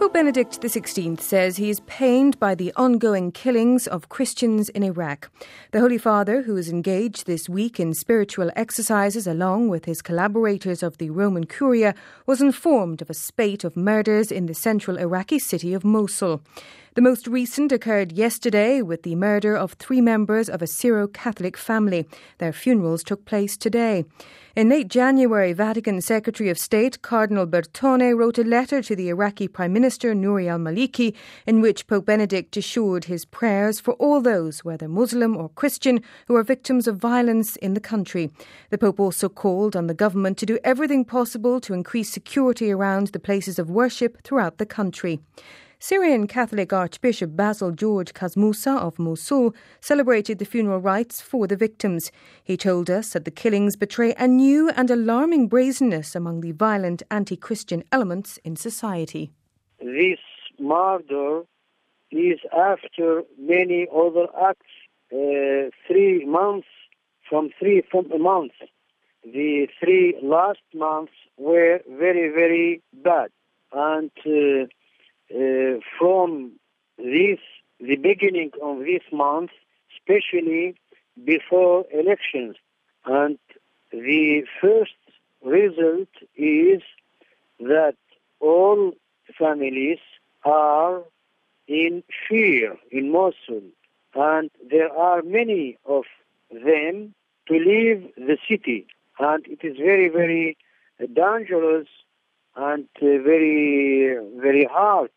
Pope Benedict XVI says he is pained by the ongoing killings of Christians in Iraq. The Holy Father, who is engaged this week in spiritual exercises along with his collaborators of the Roman Curia, was informed of a spate of murders in the central Iraqi city of Mosul. The most recent occurred yesterday with the murder of 3 members of a Syro-Catholic family. Their funerals took place today. In late January, Vatican Secretary of State Cardinal Bertone wrote a letter to the Iraqi Prime Minister Nouri al-Maliki in which Pope Benedict assured his prayers for all those, whether Muslim or Christian, who are victims of violence in the country. The Pope also called on the government to do everything possible to increase security around the places of worship throughout the country. Syrian Catholic Archbishop Basil George Kazmousa of Mosul celebrated the funeral rites for the victims. He told us that the killings betray a new and alarming brazenness among the violent anti-Christian elements in society. This murder is after many other acts. 3 months. The 3 last months were very, very bad. And from the beginning of this month, especially before elections. And the first result is that all families are in fear in Mosul. And there are many of them to leave the city. And it is very, very dangerous and very, very hard